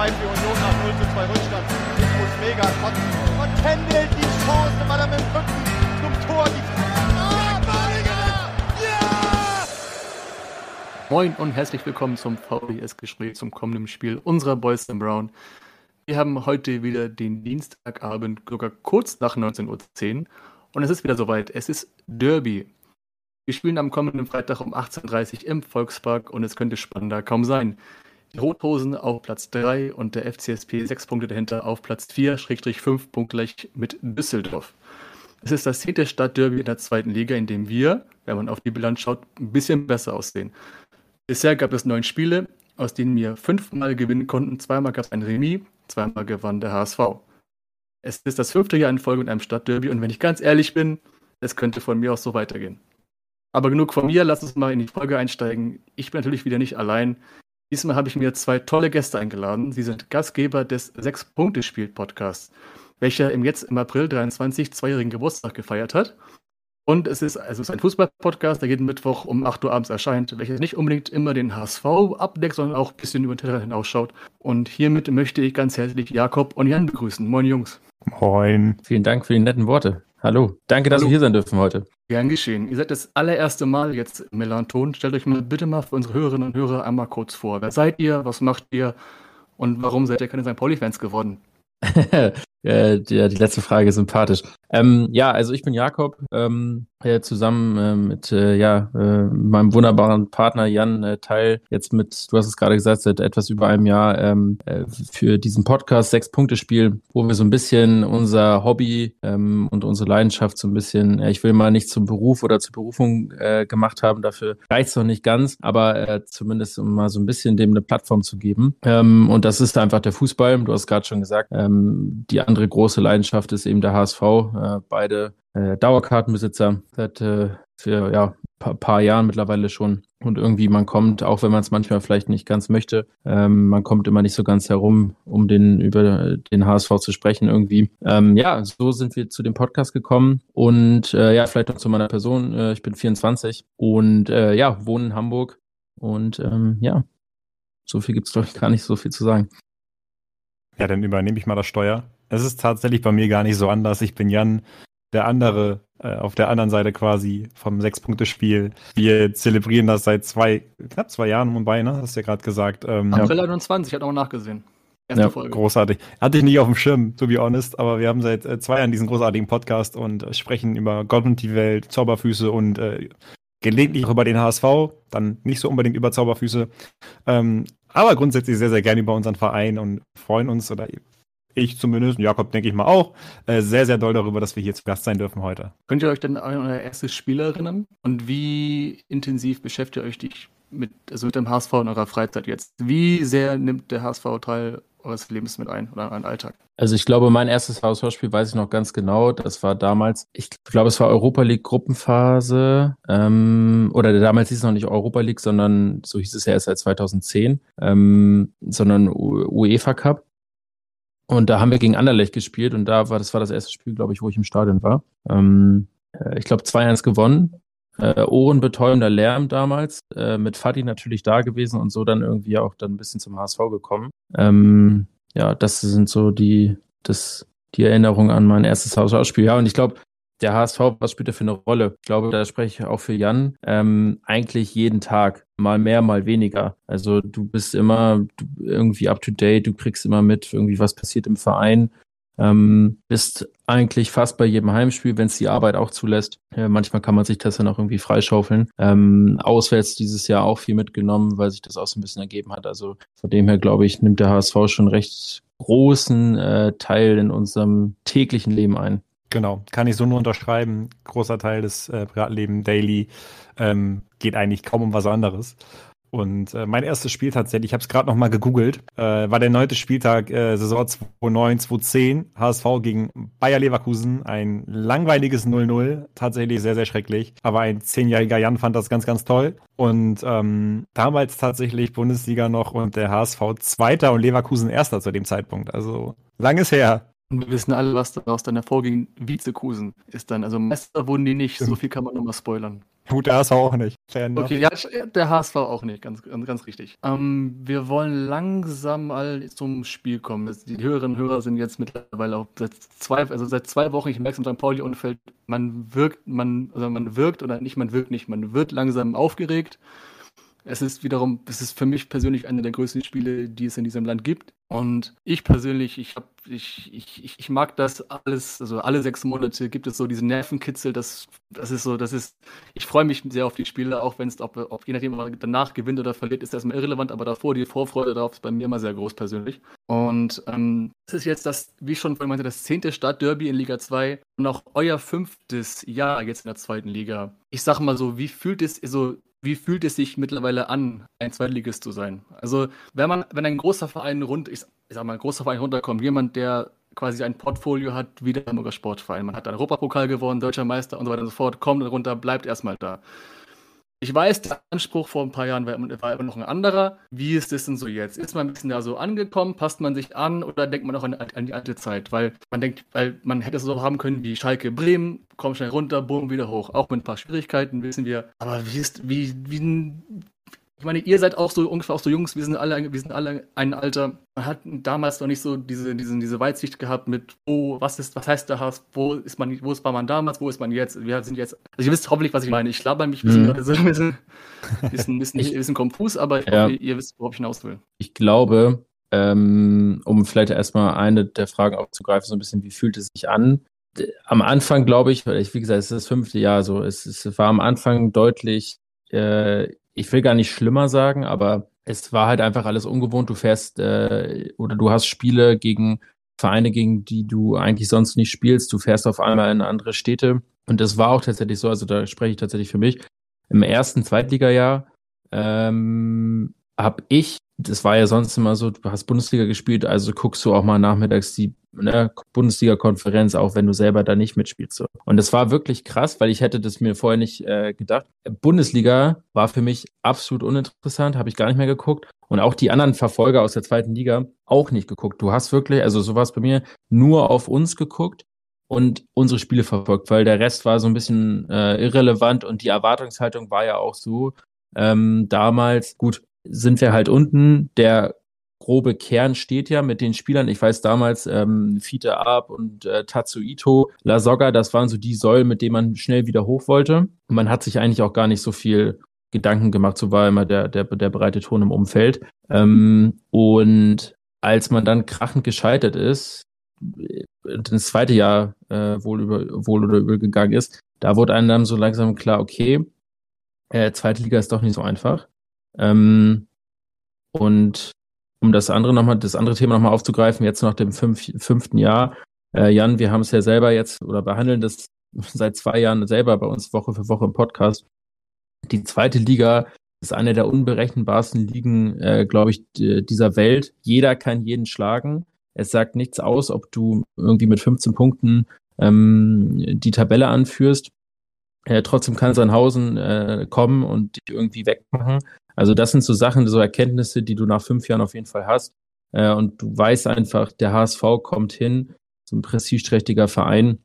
treibt die Union nach 0:2 Rückstand. Ich muss mega kotzen. Und händelt die Chance, weil er mit dem Rücken zum Tor die... Ja! Moin und herzlich willkommen zum VBS-Gespräch zum kommenden Spiel unserer Boys in Brown. Wir haben heute wieder den Dienstagabend, sogar kurz nach 19:10 Uhr. Und es ist wieder soweit. Es ist Derby. Wir spielen am kommenden Freitag um 18:30 Uhr im Volkspark und es könnte spannender kaum sein. Die Rothosen auf Platz 3 und der FCSP 6 Punkte dahinter auf Platz 4/5 punktgleich mit Düsseldorf. Es ist das 10. Stadtderby in der zweiten Liga, in dem wir, wenn man auf die Bilanz schaut, ein bisschen besser aussehen. Bisher gab es 9 Spiele, aus denen wir 5-mal gewinnen konnten. 2-mal gab es ein Remis, 2-mal gewann der HSV. Es ist das 5. Jahr in Folge mit einem Stadtderby und wenn ich ganz ehrlich bin, es könnte von mir aus so weitergehen. Aber genug von mir, lass uns mal in die Folge einsteigen. Ich bin natürlich wieder nicht allein. Diesmal habe ich mir 2 tolle Gäste eingeladen. Sie sind Gastgeber des 6-Punkte-Spiel-Podcasts, welcher im April 23 2-jährigen Geburtstag gefeiert hat. Und es ist ein Fußball-Podcast, der jeden Mittwoch um 8 Uhr abends erscheint, welcher nicht unbedingt immer den HSV abdeckt, sondern auch ein bisschen über den Tellerrand hinausschaut. Und hiermit möchte ich ganz herzlich Jakob und Jan begrüßen. Moin Jungs. Moin. Vielen Dank für die netten Worte. Hallo. Danke, dass wir hier sein dürfen heute. Gern geschehen. Ihr seid das allererste Mal jetzt im Melanton. Stellt euch bitte mal für unsere Hörerinnen und Hörer einmal kurz vor. Wer seid ihr? Was macht ihr? Und warum seid ihr keine St. Pauli-Fans geworden? Die letzte Frage ist sympathisch. Also ich bin Jakob, zusammen mit meinem wunderbaren Partner Jan Teil jetzt mit, du hast es gerade gesagt, seit etwas über einem Jahr für diesen Podcast 6-Punkte-Spiel, wo wir so ein bisschen unser Hobby und unsere Leidenschaft so ein bisschen, ich will mal nicht zum Beruf oder zur Berufung gemacht haben, dafür reicht es noch nicht ganz, aber zumindest um mal so ein bisschen dem eine Plattform zu geben. Und das ist einfach der Fußball, du hast gerade schon gesagt, die andere große Leidenschaft ist eben der HSV, beide Dauerkartenbesitzer seit paar Jahren mittlerweile schon. Und irgendwie man kommt, auch wenn man es manchmal vielleicht nicht ganz möchte, man kommt immer nicht so ganz herum, um über den HSV zu sprechen irgendwie. So sind wir zu dem Podcast gekommen. Und vielleicht noch zu meiner Person. Ich bin 24 und wohne in Hamburg. Und so viel gibt es, glaube ich, gar nicht so viel zu sagen. Ja, dann übernehme ich mal das Steuer. Es ist tatsächlich bei mir gar nicht so anders. Ich bin Jan, der andere, auf der anderen Seite quasi vom 6-Punkte-Spiel. Wir zelebrieren das seit knapp 2 Jahren Mumbai, ne? Hast du ja gerade gesagt. April 21, ich habe nochmal nachgesehen. Erste Folge. Großartig. Hatte ich nicht auf dem Schirm, to be honest, aber wir haben seit 2 Jahren diesen großartigen Podcast und sprechen über Gott und die Welt, Zauberfüße und gelegentlich auch über den HSV, dann nicht so unbedingt über Zauberfüße. Aber grundsätzlich sehr, sehr gerne über unseren Verein und freuen uns, oder ich zumindest, Jakob denke ich mal auch, sehr, sehr doll darüber, dass wir hier zu Gast sein dürfen heute. Könnt ihr euch denn an euer erstes Spiel erinnern? Und wie intensiv beschäftigt ihr euch mit dem HSV in eurer Freizeit jetzt? Wie sehr nimmt der HSV Teil eures Lebens mit ein oder euren Alltag? Also ich glaube, mein erstes HSV-Spiel weiß ich noch ganz genau. Das war damals, ich glaube, es war Europa League Gruppenphase, oder damals hieß es noch nicht Europa League, sondern so hieß es ja erst seit 2010, sondern UEFA Cup. Und da haben wir gegen Anderlecht gespielt und das war das erste Spiel, glaube ich, wo ich im Stadion war. Ich glaube 2-1 gewonnen. Ohrenbetäubender Lärm damals, mit Fadi natürlich da gewesen und so dann irgendwie auch dann ein bisschen zum HSV gekommen. Das sind so die Erinnerungen an mein erstes HSV-Spiel. Ja, und ich glaube, der HSV, was spielt er für eine Rolle? Ich glaube, da spreche ich auch für Jan, eigentlich jeden Tag, mal mehr, mal weniger. Also du bist immer irgendwie up to date, du kriegst immer mit, irgendwie was passiert im Verein. Bist eigentlich fast bei jedem Heimspiel, wenn es die Arbeit auch zulässt. Manchmal kann man sich das dann auch irgendwie freischaufeln. Auswärts dieses Jahr auch viel mitgenommen, weil sich das auch so ein bisschen ergeben hat. Also von dem her, glaube ich, nimmt der HSV schon recht großen Teil in unserem täglichen Leben ein. Genau, kann ich so nur unterschreiben. Großer Teil des Privatlebens, Daily, geht eigentlich kaum um was anderes. Und mein erstes Spiel tatsächlich, ich habe es gerade noch mal gegoogelt, war der 9. Spieltag Saison 2009/2010, HSV gegen Bayer Leverkusen, ein langweiliges 0-0, tatsächlich sehr, sehr schrecklich. Aber ein 10-jähriger Jan fand das ganz, ganz toll. Und damals tatsächlich Bundesliga noch und der HSV Zweiter und Leverkusen Erster zu dem Zeitpunkt. Also langes her. Und wir wissen alle, was daraus dann hervorging. Vizekusen ist dann, also Meister wurden die nicht, so viel kann man nochmal spoilern. Gut, der HSV auch nicht. Okay, ja, der HSV auch nicht, ganz richtig. Wir wollen langsam all zum Spiel kommen. Die Hörerinnen und Hörer sind jetzt mittlerweile auch seit 2 Wochen, ich merke es im St. Pauli-Umfeld, man wirkt nicht, man wird langsam aufgeregt. Es ist für mich persönlich eine der größten Spiele, die es in diesem Land gibt. Und ich persönlich, ich mag das alles, also alle 6 Monate gibt es so diesen Nervenkitzel, ich freue mich sehr auf die Spiele, auch wenn es, je nachdem, ob man danach gewinnt oder verliert, ist erstmal irrelevant, aber davor, die Vorfreude darauf ist bei mir immer sehr groß persönlich. Und es ist jetzt wie ich schon vorhin meinte, das 10. Stadtderby in Liga 2 und auch euer 5. Jahr jetzt in der 2. Liga. Ich sag mal so, wie fühlt es sich mittlerweile an, ein Zweitligist zu sein? Also, wenn ein großer Verein runterkommt, jemand, der quasi ein Portfolio hat, wie der Hamburger Sportverein. Man hat einen Europapokal gewonnen, Deutscher Meister und so weiter und so fort, kommt dann runter, bleibt erstmal da. Ich weiß, der Anspruch vor ein paar Jahren war immer noch ein anderer. Wie ist das denn so jetzt? Ist man ein bisschen da so angekommen? Passt man sich an oder denkt man auch an die alte Zeit? Weil man hätte es so haben können wie Schalke Bremen, komm schnell runter, boom, wieder hoch. Auch mit ein paar Schwierigkeiten, wissen wir. Aber ich meine, ihr seid auch so ungefähr auch so Jungs, wir sind alle ein Alter. Man hat damals noch nicht so diese Weitsicht gehabt mit, was heißt der HSV, wo war man damals, wo ist man jetzt? Wir sind jetzt, also ihr wisst hoffentlich, was ich meine. Ich laber mich ein bisschen gerade so ein bisschen konfus, aber ich hoffe, ihr wisst, worauf ich hinaus will. Ich glaube, um vielleicht erstmal eine der Fragen aufzugreifen, so ein bisschen, wie fühlt es sich an? Am Anfang, glaube ich, wie gesagt, es ist das 5. Jahr, so, es war am Anfang deutlich, ich will gar nicht schlimmer sagen, aber es war halt einfach alles ungewohnt. Du fährst oder du hast Spiele gegen Vereine, gegen die du eigentlich sonst nicht spielst. Du fährst auf einmal in andere Städte. Und das war auch tatsächlich so, also da spreche ich tatsächlich für mich. Im ersten Zweitligajahr habe ich, das war ja sonst immer so, du hast Bundesliga gespielt, also guckst du auch mal nachmittags die Bundesliga-Konferenz, auch wenn du selber da nicht mitspielst. So. Und das war wirklich krass, weil ich hätte das mir vorher nicht gedacht. Bundesliga war für mich absolut uninteressant, habe ich gar nicht mehr geguckt. Und auch die anderen Verfolger aus der 2. Liga auch nicht geguckt. Du hast wirklich, also so war es bei mir, nur auf uns geguckt und unsere Spiele verfolgt, weil der Rest war so ein bisschen irrelevant und die Erwartungshaltung war ja auch so, damals, gut, sind wir halt unten, der grobe Kern steht ja mit den Spielern. Ich weiß damals, Fiete Arp und Tatsuito, Lasogga, das waren so die Säulen, mit denen man schnell wieder hoch wollte. Und man hat sich eigentlich auch gar nicht so viel Gedanken gemacht, so war immer der breite Ton im Umfeld. Und als man dann krachend gescheitert ist, das 2. Jahr wohl oder übel gegangen ist, da wurde einem dann so langsam klar, okay, 2. Liga ist doch nicht so einfach. Und um das andere Thema nochmal aufzugreifen, jetzt nach dem 5. Jahr, Jan, wir haben es ja selber jetzt oder behandeln das seit 2 Jahren selber bei uns Woche für Woche im Podcast. Die 2. Liga ist eine der unberechenbarsten Ligen, glaube ich, dieser Welt. Jeder kann jeden schlagen. Es sagt nichts aus, ob du irgendwie mit 15 Punkten die Tabelle anführst. Trotzdem kann Sandhausen kommen und dich irgendwie wegmachen. Also das sind so Sachen, so Erkenntnisse, die du nach 5 Jahren auf jeden Fall hast. Und du weißt einfach, der HSV kommt hin, so ein prestigeträchtiger Verein.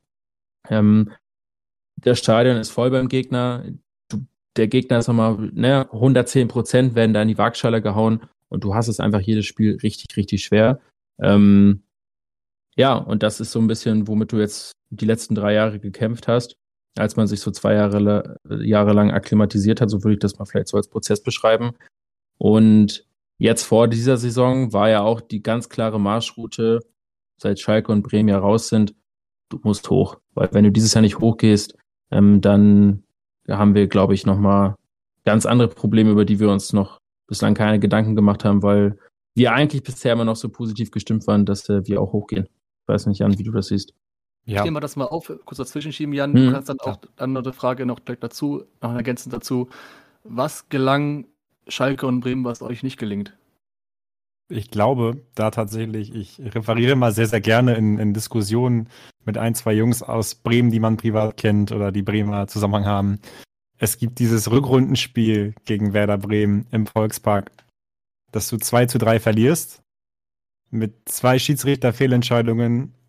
Das Stadion ist voll beim Gegner. Der Gegner ist nochmal 110% werden da in die Waagschale gehauen und du hast es einfach jedes Spiel richtig, richtig schwer. Ja, und das ist so ein bisschen, womit du jetzt die letzten 3 Jahre gekämpft hast, als man sich so 2 Jahre lang akklimatisiert hat, so würde ich das mal vielleicht so als Prozess beschreiben. Und jetzt vor dieser Saison war ja auch die ganz klare Marschroute, seit Schalke und Bremen ja raus sind, du musst hoch. Weil wenn du dieses Jahr nicht hochgehst, dann haben wir, glaube ich, nochmal ganz andere Probleme, über die wir uns noch bislang keine Gedanken gemacht haben, weil wir eigentlich bisher immer noch so positiv gestimmt waren, dass wir auch hochgehen. Ich weiß nicht, Jan, wie du das siehst. Ja. Ich nehme mal das mal auf, kurz dazwischen schieben, Jan. Du kannst dann auch eine Frage noch gleich dazu, noch ergänzend dazu. Was gelang Schalke und Bremen, was euch nicht gelingt? Ich glaube, da tatsächlich, ich referiere mal sehr, sehr gerne in Diskussionen mit 1, 2 Jungs aus Bremen, die man privat kennt oder die Bremer Zusammenhang haben. Es gibt dieses Rückrundenspiel gegen Werder Bremen im Volkspark, dass du 2:3 verlierst, mit 2 Schiedsrichterfehlentscheidungen,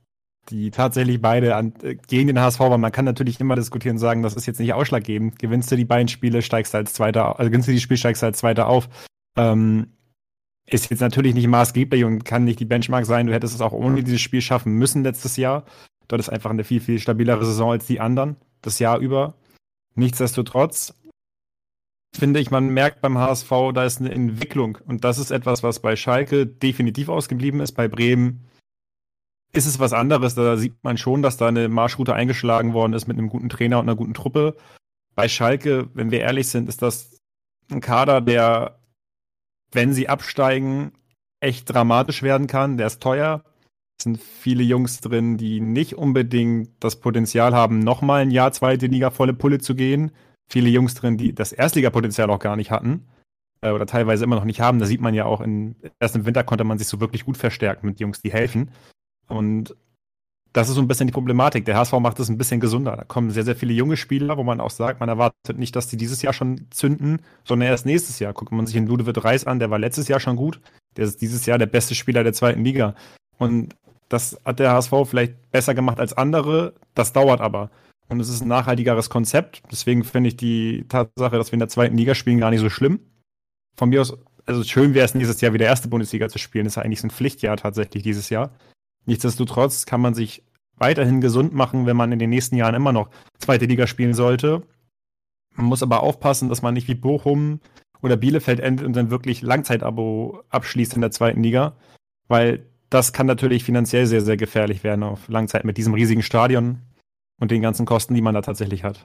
die tatsächlich beide gegen den HSV waren. Man kann natürlich immer diskutieren und sagen, das ist jetzt nicht ausschlaggebend. Gewinnst du die beiden Spiele, steigst du als Zweiter, also gewinnst du die Spiele, steigst du als Zweiter auf. Ist jetzt natürlich nicht maßgeblich und kann nicht die Benchmark sein. Du hättest es auch ohne dieses Spiel schaffen müssen letztes Jahr. Dort ist einfach eine viel, viel stabilere Saison als die anderen, das Jahr über. Nichtsdestotrotz finde ich, man merkt beim HSV, da ist eine Entwicklung. Und das ist etwas, was bei Schalke definitiv ausgeblieben ist. Bei Bremen ist es was anderes. Da sieht man schon, dass da eine Marschroute eingeschlagen worden ist mit einem guten Trainer und einer guten Truppe. Bei Schalke, wenn wir ehrlich sind, ist das ein Kader, der, wenn sie absteigen, echt dramatisch werden kann. Der ist teuer. Es sind viele Jungs drin, die nicht unbedingt das Potenzial haben, nochmal ein Jahr zweite Liga volle Pulle zu gehen. Viele Jungs drin, die das Erstligapotenzial auch gar nicht hatten oder teilweise immer noch nicht haben. Da sieht man ja auch, erst im Winter konnte man sich so wirklich gut verstärken mit Jungs, die helfen. Und das ist so ein bisschen die Problematik. Der HSV macht es ein bisschen gesunder. Da kommen sehr, sehr viele junge Spieler, wo man auch sagt, man erwartet nicht, dass die dieses Jahr schon zünden, sondern erst nächstes Jahr. Guckt man sich den Ludovic Reis an, der war letztes Jahr schon gut. Der ist dieses Jahr der beste Spieler der zweiten Liga. Und das hat der HSV vielleicht besser gemacht als andere. Das dauert aber. Und es ist ein nachhaltigeres Konzept. Deswegen finde ich die Tatsache, dass wir in der zweiten Liga spielen, gar nicht so schlimm. Von mir aus, also schön wäre es nächstes Jahr wieder erste Bundesliga zu spielen. Das ist ja eigentlich so ein Pflichtjahr tatsächlich dieses Jahr. Nichtsdestotrotz kann man sich weiterhin gesund machen, wenn man in den nächsten Jahren immer noch zweite Liga spielen sollte. Man muss aber aufpassen, dass man nicht wie Bochum oder Bielefeld endet und dann wirklich Langzeitabo abschließt in der zweiten Liga. Weil das kann natürlich finanziell sehr, sehr gefährlich werden auf Langzeit mit diesem riesigen Stadion und den ganzen Kosten, die man da tatsächlich hat.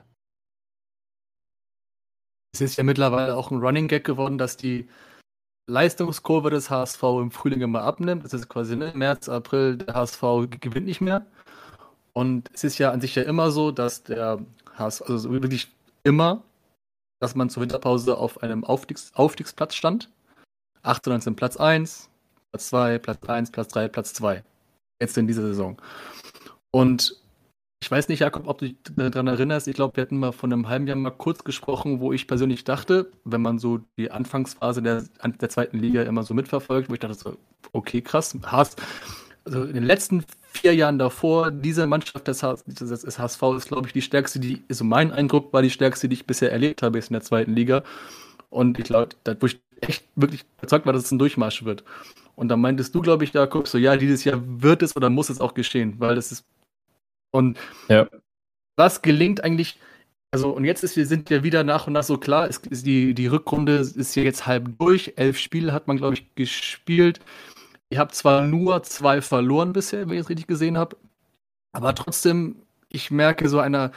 Es ist ja mittlerweile auch ein Running Gag geworden, dass die Leistungskurve des HSV im Frühling immer abnimmt. Das ist quasi März, April, der HSV gewinnt nicht mehr. Und es ist ja an sich ja immer so, dass der HSV, also wirklich immer, dass man zur Winterpause auf einem Aufstiegsplatz stand. 18, 19 Platz 1, Platz 2, Platz 1, Platz 3, Platz 2. Jetzt in dieser Saison. Und ich weiß nicht, Jakob, ob du dich daran erinnerst. Ich glaube, wir hatten mal vor einem halben Jahr mal kurz gesprochen, wo ich persönlich dachte, wenn man so die Anfangsphase der zweiten Liga immer so mitverfolgt, wo ich dachte so, okay, krass, also in den letzten 4 Jahren davor, diese Mannschaft des HSV ist, glaube ich, die stärkste, also mein Eindruck war die stärkste, die ich bisher erlebt habe, ist in der zweiten Liga. Und ich glaube, wo ich echt wirklich überzeugt war, dass es ein Durchmarsch wird. Und dann meintest du, glaube ich, Jakob, so, ja, dieses Jahr wird es oder muss es auch geschehen, weil das ist. Und ja. Was gelingt eigentlich, also und jetzt sind wir wieder nach und nach so klar, die Rückrunde ist ja jetzt halb durch, 11 Spiele hat man, glaube ich, gespielt. Ihr habt zwar nur 2 verloren bisher, wenn ich es richtig gesehen habe, aber trotzdem, ich merke so ein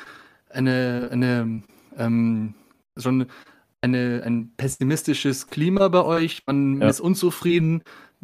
pessimistisches Klima bei euch, man ist unzufrieden,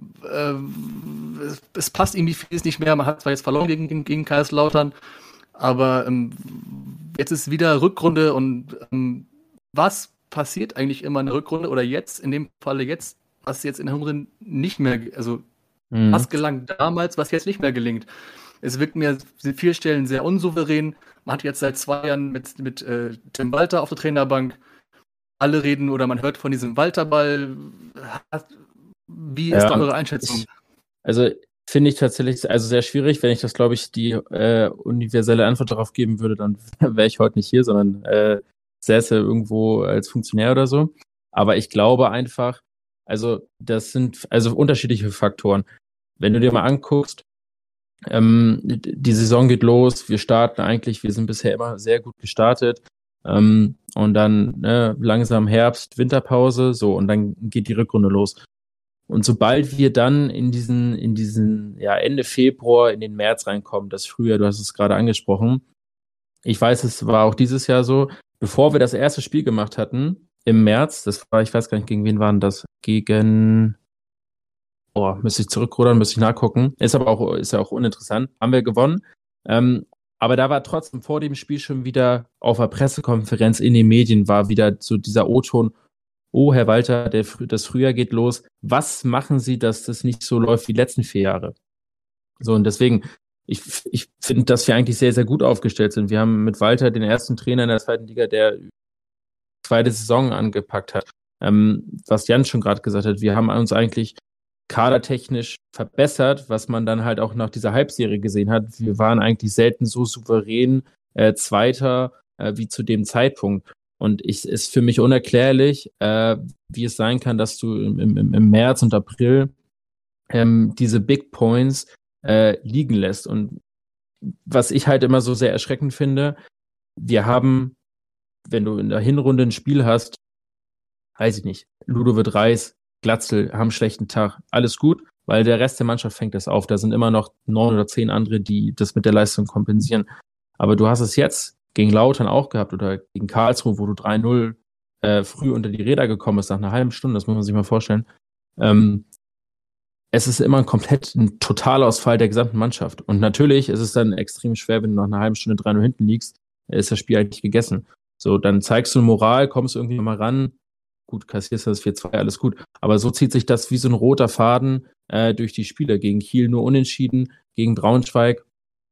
es passt irgendwie vieles nicht mehr, man hat zwar jetzt verloren gegen Kaiserslautern, aber jetzt ist wieder Rückrunde und was passiert eigentlich immer in der Rückrunde oder jetzt, in dem Falle jetzt, was jetzt in der Hinrunde nicht mehr, also was gelang damals, was jetzt nicht mehr gelingt. Es wirkt mir an vielen Stellen sehr unsouverän. Man hat jetzt seit 2 Jahren mit Tim Walter auf der Trainerbank. Alle reden oder man hört von diesem Walterball. Wie ist da eure Einschätzung? Also finde ich tatsächlich sehr schwierig. Wenn ich das, glaube ich, die universelle Antwort darauf geben würde, dann wäre ich heute nicht hier, sondern säße irgendwo als Funktionär oder so. Aber ich glaube einfach, also das sind unterschiedliche Faktoren. Wenn du dir mal anguckst, die Saison geht los, wir sind bisher immer sehr gut gestartet, und dann langsam Herbst, Winterpause, so, und dann geht die Rückrunde los. Und sobald wir dann in diesen Ende Februar in den März reinkommen, das Frühjahr, du hast es gerade angesprochen, ich weiß, es war auch dieses Jahr so, bevor wir das erste Spiel gemacht hatten, im März, das war, ich weiß gar nicht, gegen wen waren das? Müsste ich zurückrudern, müsste ich nachgucken. Ist ja auch uninteressant. Haben wir gewonnen. Aber da war trotzdem vor dem Spiel schon wieder auf der Pressekonferenz in den Medien war wieder so dieser O-Ton, oh, Herr Walter, das Frühjahr geht los. Was machen Sie, dass das nicht so läuft wie die letzten 4 Jahre? So, und deswegen, ich finde, dass wir eigentlich sehr, sehr gut aufgestellt sind. Wir haben mit Walter den ersten Trainer in der zweiten Liga, der zweite Saison angepackt hat. Was Jan schon gerade gesagt hat, wir haben uns eigentlich kadertechnisch verbessert, was man dann halt auch nach dieser Halbserie gesehen hat. Wir waren eigentlich selten so souverän Zweiter wie zu dem Zeitpunkt. Und ist für mich unerklärlich, wie es sein kann, dass du im März und April diese Big Points liegen lässt. Und was ich halt immer so sehr erschreckend finde, wir haben, wenn du in der Hinrunde ein Spiel hast, weiß ich nicht, Ludovic Reis, Glatzel haben einen schlechten Tag, alles gut, weil der Rest der Mannschaft fängt das auf. Da sind immer noch 9 oder 10 andere, die das mit der Leistung kompensieren. Aber du hast es jetzt gegen Lautern auch gehabt oder gegen Karlsruhe, wo du 3-0 früh unter die Räder gekommen bist, nach einer halben Stunde, das muss man sich mal vorstellen. Es ist immer ein Totalausfall der gesamten Mannschaft. Und natürlich ist es dann extrem schwer, wenn du nach einer halben Stunde 3-0 hinten liegst, ist das Spiel eigentlich gegessen. So, dann zeigst du Moral, kommst irgendwie mal ran, gut, kassierst das 4-2, alles gut. Aber so zieht sich das wie so ein roter Faden durch die Spiele. Gegen Kiel nur unentschieden, gegen Braunschweig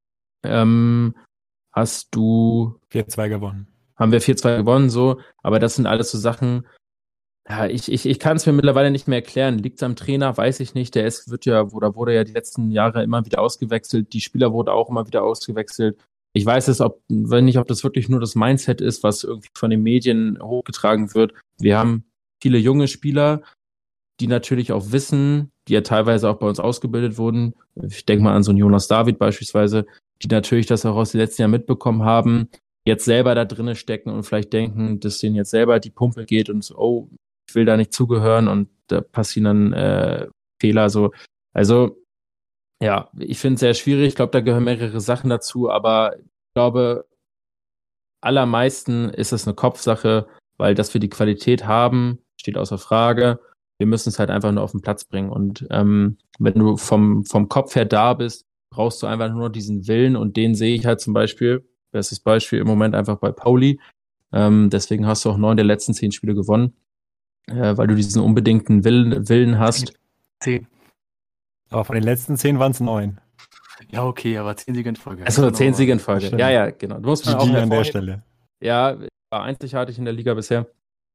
hast du 4-2 gewonnen. Haben wir 4-2 gewonnen, so. Aber das sind alles so Sachen, ja, ich kann es mir mittlerweile nicht mehr erklären. Liegt es am Trainer? Weiß ich nicht. Wurde ja die letzten Jahre immer wieder ausgewechselt. Die Spieler wurden auch immer wieder ausgewechselt. Ich weiß es, ob das wirklich nur das Mindset ist, was irgendwie von den Medien hochgetragen wird. Wir haben viele junge Spieler, die natürlich auch wissen, die ja teilweise auch bei uns ausgebildet wurden. Ich denke mal an so einen Jonas David beispielsweise, die natürlich das auch aus den letzten Jahren mitbekommen haben, jetzt selber da drinnen stecken und vielleicht denken, dass denen jetzt selber die Pumpe geht und so, oh, ich will da nicht zugehören und da passieren dann Fehler so. Also, ja, ich finde es sehr schwierig. Ich glaube, da gehören mehrere Sachen dazu, aber ich glaube, allermeisten ist es eine Kopfsache, weil dass wir die Qualität haben, steht außer Frage. Wir müssen es halt einfach nur auf den Platz bringen. Und wenn du vom Kopf her da bist, brauchst du einfach nur diesen Willen und den sehe ich halt zum Beispiel, bestes Beispiel im Moment einfach bei Pauli. Deswegen hast du auch 9 der letzten 10 Spiele gewonnen, weil du diesen unbedingten Willen hast. 10. Aber von den letzten 10 waren es 9. Ja, okay, aber 10 Siege in Folge. Also 10 Siege in Folge. Ja, genau. Du musst man auch an der Stelle. Ja, war einzigartig in der Liga bisher.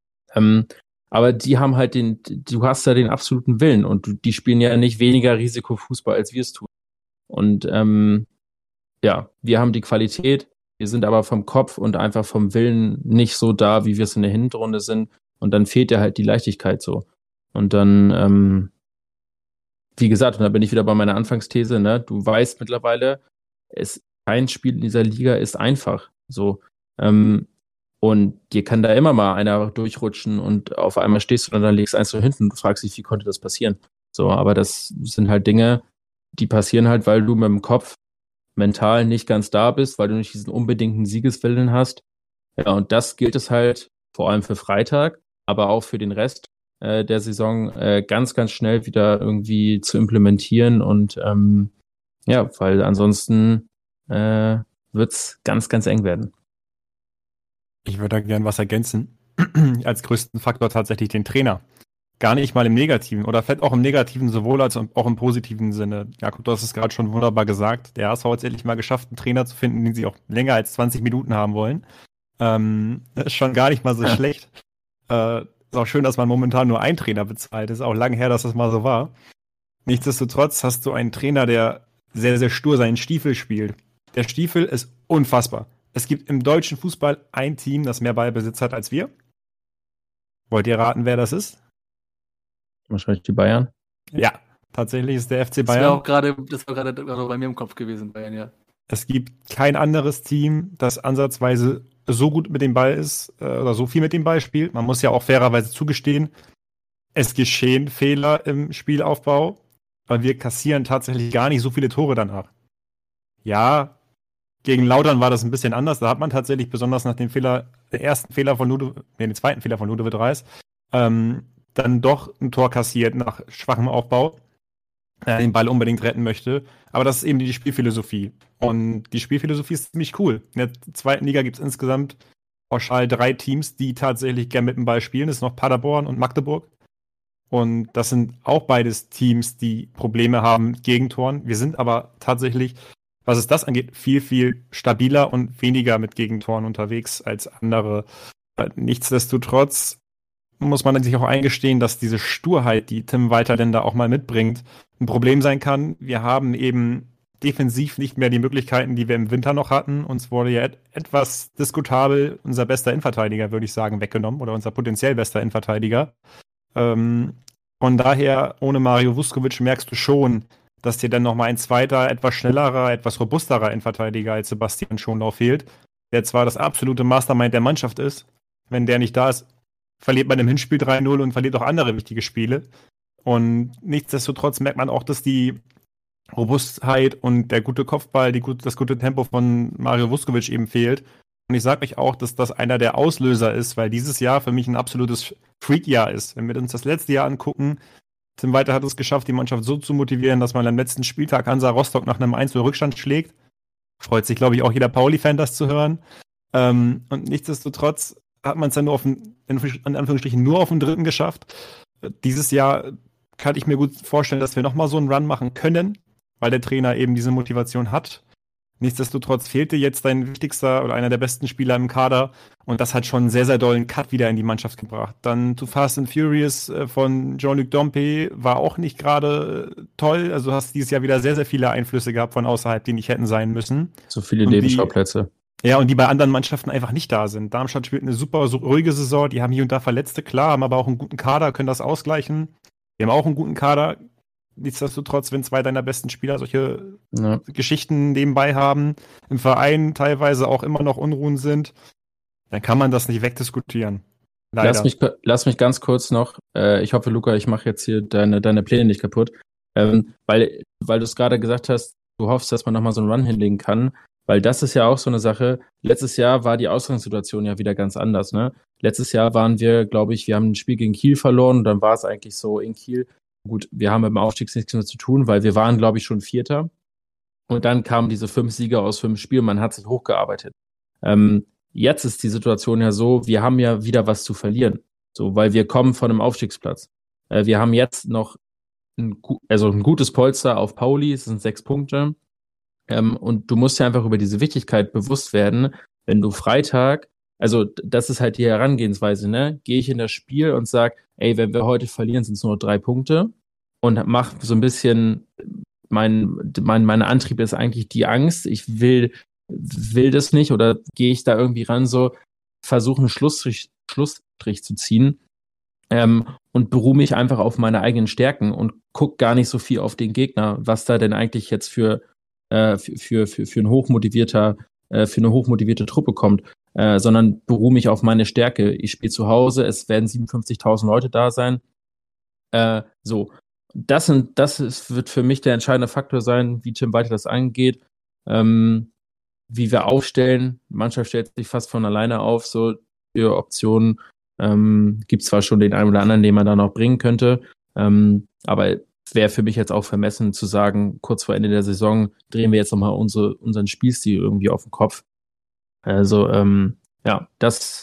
Aber die haben halt du hast ja den absoluten Willen und die spielen ja nicht weniger Risikofußball, als wir es tun. Und ja, wir haben die Qualität, wir sind aber vom Kopf und einfach vom Willen nicht so da, wie wir es in der Hinrunde sind. Und dann fehlt ja halt die Leichtigkeit so. Und dann, wie gesagt, und da bin ich wieder bei meiner Anfangsthese, ne? Du weißt mittlerweile, kein Spiel in dieser Liga ist einfach. So. Und dir kann da immer mal einer durchrutschen und auf einmal stehst du und dann legst 1-0 hinten und du fragst dich, wie konnte das passieren? So, aber das sind halt Dinge, die passieren halt, weil du mit dem Kopf mental nicht ganz da bist, weil du nicht diesen unbedingten Siegeswillen hast. Ja, und das gilt es halt vor allem für Freitag, aber auch für den Rest der Saison ganz, ganz schnell wieder irgendwie zu implementieren und ja, weil ansonsten wird's ganz, ganz eng werden. Ich würde da gern was ergänzen. Als größten Faktor tatsächlich den Trainer. Gar nicht mal im Negativen oder vielleicht auch im Negativen sowohl als auch im positiven Sinne. Jakob, du hast es gerade schon wunderbar gesagt. Der HSV hat es endlich mal geschafft, einen Trainer zu finden, den sie auch länger als 20 Minuten haben wollen. Das ist schon gar nicht mal so schlecht. Ist auch schön, dass man momentan nur einen Trainer bezahlt. Ist auch lange her, dass das mal so war. Nichtsdestotrotz hast du einen Trainer, der sehr, sehr stur seinen Stiefel spielt. Der Stiefel ist unfassbar. Es gibt im deutschen Fußball ein Team, das mehr Ballbesitz hat als wir. Wollt ihr raten, wer das ist? Wahrscheinlich die Bayern. Ja, tatsächlich ist der FC Bayern. Das war gerade bei mir im Kopf gewesen, Bayern, ja. Es gibt kein anderes Team, das ansatzweise so gut mit dem Ball ist oder so viel mit dem Ball spielt. Man muss ja auch fairerweise zugestehen, es geschehen Fehler im Spielaufbau, weil wir kassieren tatsächlich gar nicht so viele Tore danach. Ja, gegen Lautern war das ein bisschen anders. Da hat man tatsächlich besonders nach dem zweiten Fehler von Ludovic Reis, dann doch ein Tor kassiert nach schwachem Aufbau, den Ball unbedingt retten möchte. Aber das ist eben die Spielphilosophie. Und die Spielphilosophie ist ziemlich cool. In der zweiten Liga gibt es insgesamt pauschal 3 Teams, die tatsächlich gern mit dem Ball spielen. Das ist noch Paderborn und Magdeburg. Und das sind auch beides Teams, die Probleme haben mit Gegentoren. Wir sind aber tatsächlich, was es das angeht, viel, viel stabiler und weniger mit Gegentoren unterwegs als andere. Nichtsdestotrotz muss man sich auch eingestehen, dass diese Sturheit, die Tim Walter denn da auch mal mitbringt, ein Problem sein kann. Wir haben eben defensiv nicht mehr die Möglichkeiten, die wir im Winter noch hatten. Uns wurde ja etwas diskutabel unser bester Innenverteidiger, würde ich sagen, weggenommen oder unser potenziell bester Innenverteidiger. Von daher, ohne Mario Vuskovic merkst du schon, dass dir dann nochmal ein zweiter, etwas schnellerer, etwas robusterer Innenverteidiger als Sebastian Schonlau fehlt, der zwar das absolute Mastermind der Mannschaft ist. Wenn der nicht da ist, verliert man im Hinspiel 3-0 und verliert auch andere wichtige Spiele. Und nichtsdestotrotz merkt man auch, dass die Robustheit und der gute Kopfball, das gute Tempo von Mario Vuskovic eben fehlt. Und ich sage euch auch, dass das einer der Auslöser ist, weil dieses Jahr für mich ein absolutes Freak-Jahr ist. Wenn wir uns das letzte Jahr angucken, Tim Walter hat es geschafft, die Mannschaft so zu motivieren, dass man am letzten Spieltag Hansa Rostock nach einem 1-0-Rückstand schlägt. Freut sich, glaube ich, auch jeder Pauli-Fan, das zu hören. Und nichtsdestotrotz hat man es dann nur in Anführungsstrichen nur auf den dritten geschafft. Dieses Jahr kann ich mir gut vorstellen, dass wir nochmal so einen Run machen können, weil der Trainer eben diese Motivation hat. Nichtsdestotrotz fehlte jetzt dein wichtigster oder einer der besten Spieler im Kader und das hat schon einen sehr, sehr dollen Cut wieder in die Mannschaft gebracht. Dann Too Fast and Furious von Jean-Luc Dompe war auch nicht gerade toll. Also du hast dieses Jahr wieder sehr, sehr viele Einflüsse gehabt von außerhalb, die nicht hätten sein müssen. So viele Nebenschauplätze. Ja, und die bei anderen Mannschaften einfach nicht da sind. Darmstadt spielt eine super ruhige Saison, die haben hier und da Verletzte, klar, haben aber auch einen guten Kader, können das ausgleichen. Wir haben auch einen guten Kader. Nichtsdestotrotz, wenn zwei deiner besten Spieler solche Geschichten nebenbei haben, im Verein teilweise auch immer noch Unruhen sind, dann kann man das nicht wegdiskutieren. Leider. Lass mich ganz kurz noch, ich hoffe, Luca, ich mache jetzt hier deine Pläne nicht kaputt, weil du es gerade gesagt hast, du hoffst, dass man nochmal so einen Run hinlegen kann, weil das ist ja auch so eine Sache. Letztes Jahr war die Ausgangssituation ja wieder ganz anders, ne? Letztes Jahr waren wir, glaube ich, wir haben ein Spiel gegen Kiel verloren und dann war es eigentlich so in Kiel, gut, wir haben mit dem Aufstieg nichts mehr zu tun, weil wir waren, glaube ich, schon Vierter. Und dann kamen diese 5 Siege aus 5 Spielen, man hat sich hochgearbeitet. Jetzt ist die Situation ja so, wir haben ja wieder was zu verlieren. So, weil wir kommen von einem Aufstiegsplatz. Wir haben jetzt noch ein gutes Polster auf Pauli, es sind 6 Punkte. Und du musst ja einfach über diese Wichtigkeit bewusst werden, wenn du Freitag, also das ist halt die Herangehensweise, ne? Gehe ich in das Spiel und sag, ey, wenn wir heute verlieren, sind es nur 3 Punkte und mach so ein bisschen, mein Antrieb ist eigentlich die Angst, ich will das nicht oder gehe ich da irgendwie ran, so versuche einen Schlussstrich zu ziehen und beruhe mich einfach auf meine eigenen Stärken und guck gar nicht so viel auf den Gegner, was da denn eigentlich jetzt für eine hochmotivierte Truppe kommt, sondern beruhe mich auf meine Stärke. Ich spiele zu Hause, es werden 57.000 Leute da sein. So, wird für mich der entscheidende Faktor sein, wie Tim Walter das angeht, wie wir aufstellen. Die Mannschaft stellt sich fast von alleine auf, so für Optionen. Gibt zwar schon den einen oder anderen, den man da noch bringen könnte, aber wäre für mich jetzt auch vermessen zu sagen, kurz vor Ende der Saison drehen wir jetzt nochmal unseren Spielstil irgendwie auf den Kopf. Also, das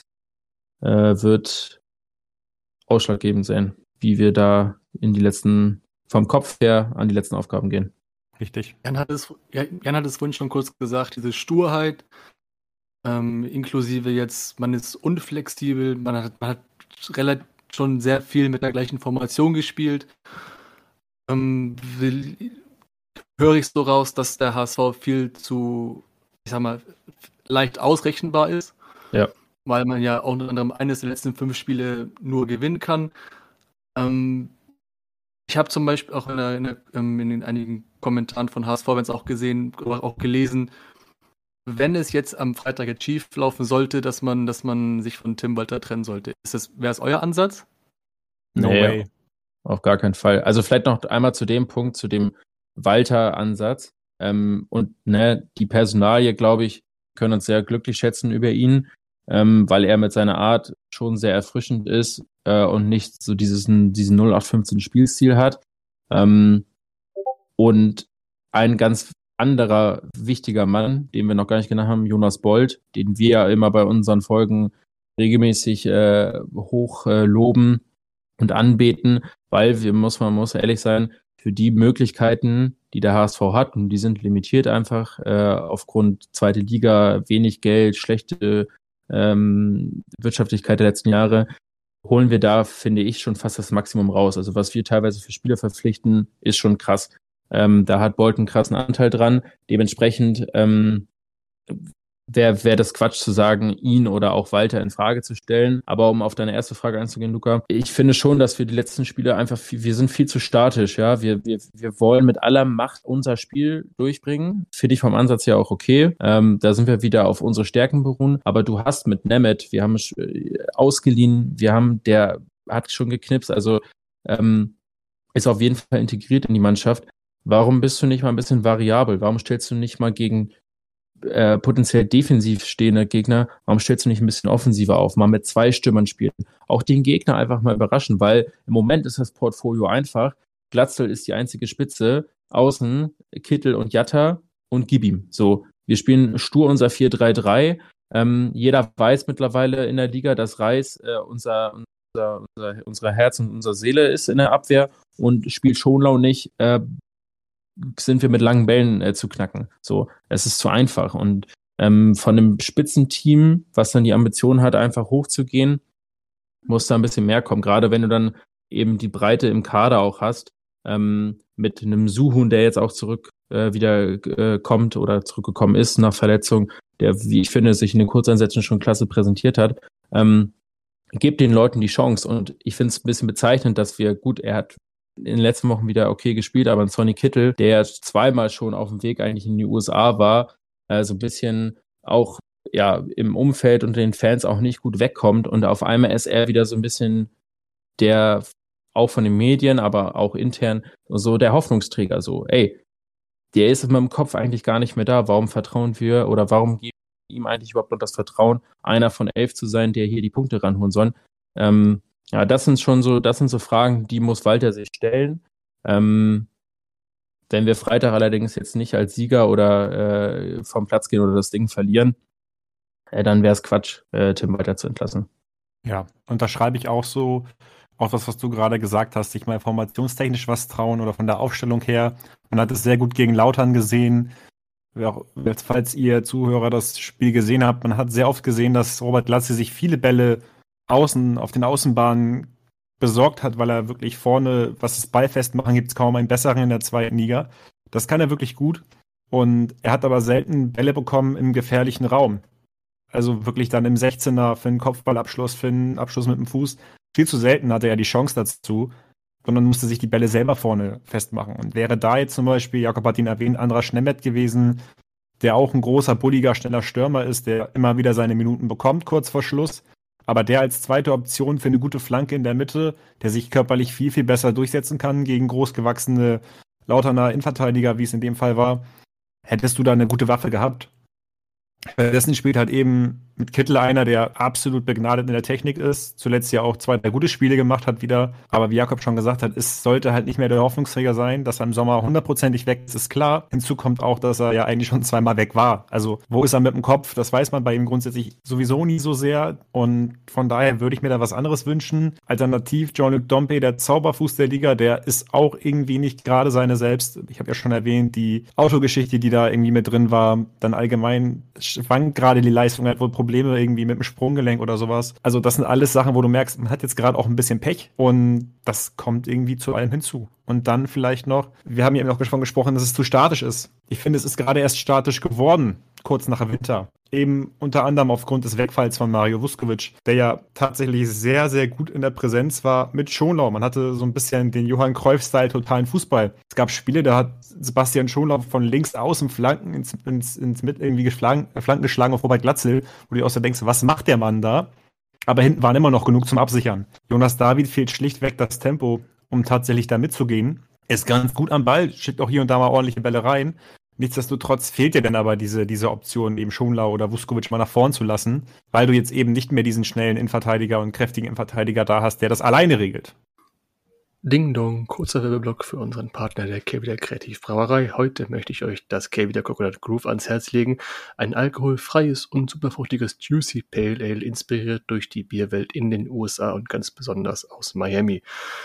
wird ausschlaggebend sein, wie wir da vom Kopf her an die letzten Aufgaben gehen. Richtig. Jan hat es vorhin schon kurz gesagt, diese Sturheit, inklusive jetzt, man ist unflexibel, man hat relativ schon sehr viel mit der gleichen Formation gespielt. Höre ich so raus, dass der HSV viel zu, ich sag mal, leicht ausrechenbar ist. Ja. Weil man ja auch unter anderem eines der letzten 5 Spiele nur gewinnen kann. Ich habe zum Beispiel auch in den einigen Kommentaren von HSV-Fans auch gesehen oder auch gelesen, wenn es jetzt am Freitag jetzt schief laufen sollte, dass man sich von Tim Walter trennen sollte. Wäre es euer Ansatz? No way. Auf gar keinen Fall. Also vielleicht noch einmal zu dem Punkt, zu dem Walter-Ansatz. Und die Personalie, glaube ich, können uns sehr glücklich schätzen über ihn, weil er mit seiner Art schon sehr erfrischend ist und nicht so diesen 0815 Spielstil hat. Und ein ganz anderer wichtiger Mann, den wir noch gar nicht genannt haben, Jonas Bold, den wir ja immer bei unseren Folgen regelmäßig hoch loben und anbeten, weil man muss ehrlich sein, für die Möglichkeiten, die der HSV hat, und die sind limitiert einfach aufgrund zweite Liga, wenig Geld, schlechte Wirtschaftlichkeit der letzten Jahre, holen wir da, finde ich, schon fast das Maximum raus. Also was wir teilweise für Spieler verpflichten, ist schon krass. Da hat Bolton einen krassen Anteil dran. Dementsprechend wäre das Quatsch zu sagen, ihn oder auch Walter in Frage zu stellen. Aber um auf deine erste Frage einzugehen, Luca, ich finde schon, dass wir die letzten Spiele einfach, wir sind viel zu statisch, ja. Wir wollen mit aller Macht unser Spiel durchbringen. Finde ich vom Ansatz ja auch okay. Da sind wir wieder auf unsere Stärken beruhen. Aber du hast mit Nemeth, wir haben ausgeliehen, der hat schon geknipst, also ist auf jeden Fall integriert in die Mannschaft. Warum bist du nicht mal ein bisschen variabel? Warum stellst du nicht mal gegen potenziell defensiv stehende Gegner, warum stellst du nicht ein bisschen offensiver auf, mal mit 2 Stürmern spielen, auch den Gegner einfach mal überraschen, weil im Moment ist das Portfolio einfach, Glatzel ist die einzige Spitze, außen Kittel und Jatta und gib ihm. So, wir spielen stur unser 4-3-3, jeder weiß mittlerweile in der Liga, dass Reis unsere Herz und unsere Seele ist in der Abwehr und spielt Schonlau nicht, sind wir mit langen Bällen zu knacken. So, es ist zu einfach. Und von einem Spitzenteam, was dann die Ambition hat, einfach hochzugehen, muss da ein bisschen mehr kommen. Gerade wenn du dann eben die Breite im Kader auch hast, mit einem Suhun, der jetzt auch wieder kommt oder zurückgekommen ist nach Verletzung, der, wie ich finde, sich in den Kurzeinsätzen schon klasse präsentiert hat, gebt den Leuten die Chance. Und ich finde es ein bisschen bezeichnend, dass er hat in den letzten Wochen wieder okay gespielt, aber ein Sonny Kittel, der ja zweimal schon auf dem Weg eigentlich in die USA war, so ein bisschen auch im Umfeld und den Fans auch nicht gut wegkommt und auf einmal ist er wieder so ein bisschen der, auch von den Medien, aber auch intern, so der Hoffnungsträger, so, der ist in meinem Kopf eigentlich gar nicht mehr da, warum vertrauen wir oder warum geben wir ihm eigentlich überhaupt noch das Vertrauen, einer von 11 zu sein, der hier die Punkte ranholen soll. Das sind so Fragen, die muss Walter sich stellen. Wenn wir Freitag allerdings jetzt nicht als Sieger oder vom Platz gehen oder das Ding verlieren, dann wäre es Quatsch, Tim Walter zu entlassen. Ja, und da schreibe ich auch so, auch das, was du gerade gesagt hast, sich mal formationstechnisch was trauen oder von der Aufstellung her. Man hat es sehr gut gegen Lautern gesehen. Falls ihr Zuhörer das Spiel gesehen habt, man hat sehr oft gesehen, dass Robert Glatze sich viele Bälle auf den Außenbahnen besorgt hat, weil er wirklich vorne, was das Ballfestmachen, gibt es kaum einen besseren in der 2. Liga. Das kann er wirklich gut. Und er hat aber selten Bälle bekommen im gefährlichen Raum. Also wirklich dann im 16er für einen Kopfballabschluss, für einen Abschluss mit dem Fuß. Viel zu selten hatte er die Chance dazu, sondern musste sich die Bälle selber vorne festmachen. Und wäre da jetzt zum Beispiel, Jakob hat ihn erwähnt, Andras Schnemmet gewesen, der auch ein großer, bulliger, schneller Stürmer ist, der immer wieder seine Minuten bekommt, kurz vor Schluss, aber der als zweite Option für eine gute Flanke in der Mitte, der sich körperlich viel, viel besser durchsetzen kann gegen großgewachsene Lauterner Innenverteidiger, wie es in dem Fall war, hättest du da eine gute Waffe gehabt. Währenddessen spielt halt eben mit Kittel einer, der absolut begnadet in der Technik ist, zuletzt ja auch 2, 3 gute Spiele gemacht hat wieder, aber wie Jakob schon gesagt hat, es sollte halt nicht mehr der Hoffnungsträger sein, dass er im Sommer 100%ig weg ist klar. Hinzu kommt auch, dass er ja eigentlich schon 2-mal weg war. Also wo ist er mit dem Kopf? Das weiß man bei ihm grundsätzlich sowieso nie so sehr und von daher würde ich mir da was anderes wünschen. Alternativ Jean-Luc Dompe, der Zauberfuß der Liga, der ist auch irgendwie nicht gerade seine selbst. Ich habe ja schon erwähnt, die Autogeschichte, die da irgendwie mit drin war, dann allgemein schwankt gerade die Leistung, hat wohl Probleme irgendwie mit dem Sprunggelenk oder sowas. Also das sind alles Sachen, wo du merkst, man hat jetzt gerade auch ein bisschen Pech und das kommt irgendwie zu allem hinzu. Und dann vielleicht noch, wir haben ja eben noch davon gesprochen, dass es zu statisch ist. Ich finde, es ist gerade erst statisch geworden, kurz nach Winter. Eben unter anderem aufgrund des Wegfalls von Mario Vuskovic, der ja tatsächlich sehr, sehr gut in der Präsenz war mit Schonlau. Man hatte so ein bisschen den Johann Cruyff-Style totalen Fußball. Es gab Spiele, da hat Sebastian Schonlau von links außen Flanken ins mit irgendwie Flanken geschlagen auf Robert Glatzel, wo du auch so denkst, was macht der Mann da? Aber hinten waren immer noch genug zum Absichern. Jonas David fehlt schlichtweg das Tempo, um tatsächlich da mitzugehen. Er ist ganz gut am Ball, schickt auch hier und da mal ordentliche Bälle rein. Nichtsdestotrotz fehlt dir dann aber diese Option, eben Schonlau oder Vuskovic mal nach vorn zu lassen, weil du jetzt eben nicht mehr diesen schnellen Innenverteidiger und kräftigen Innenverteidiger da hast, der das alleine regelt. Ding Dong, kurzer Werbeblock für unseren Partner der Keveler Kreativbrauerei. Heute möchte ich euch das Keveler Coconut Groove ans Herz legen. Ein alkoholfreies und superfruchtiges Juicy Pale Ale, inspiriert durch die Bierwelt in den USA und ganz besonders aus Miami.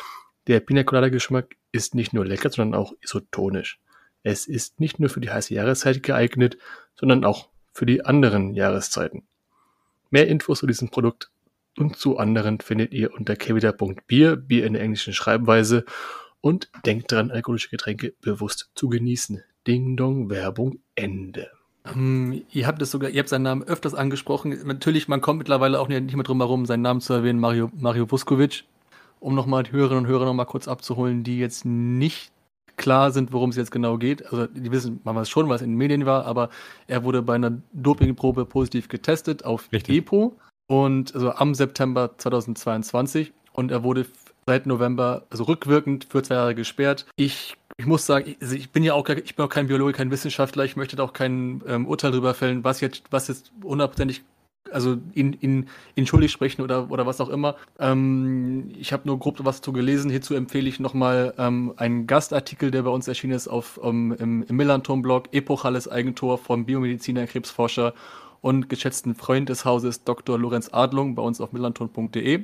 Der Pina Colada Geschmack ist nicht nur lecker, sondern auch isotonisch. Es ist nicht nur für die heiße Jahreszeit geeignet, sondern auch für die anderen Jahreszeiten. Mehr Infos zu diesem Produkt und zu anderen findet ihr unter kevida.bier, Bier in der englischen Schreibweise. Und denkt dran, alkoholische Getränke bewusst zu genießen. Ding Dong, Werbung, Ende. Ihr habt seinen Namen öfters angesprochen. Natürlich, man kommt mittlerweile auch nicht mehr drum herum, seinen Namen zu erwähnen, Mario Vuskovic. Um nochmal die Hörerinnen und Hörer nochmal kurz abzuholen, die jetzt nicht klar sind, worum es jetzt genau geht. Also die wissen man weiß schon, was in den Medien war, aber er wurde bei einer Dopingprobe positiv getestet auf EPO und also am September 2022 und er wurde seit November, also rückwirkend für 2 Jahre gesperrt. Ich muss sagen, ich bin auch kein Biologe, kein Wissenschaftler, ich möchte da auch kein Urteil darüber fällen, was jetzt hundertprozentig, also ihn schuldig sprechen oder was auch immer. Ich habe nur grob was zu gelesen. Hierzu empfehle ich nochmal einen Gastartikel, der bei uns erschienen ist im Millanton-Blog, Epochales Eigentor vom Biomediziner, Krebsforscher und geschätzten Freund des Hauses Dr. Lorenz Adlung bei uns auf millanton.de.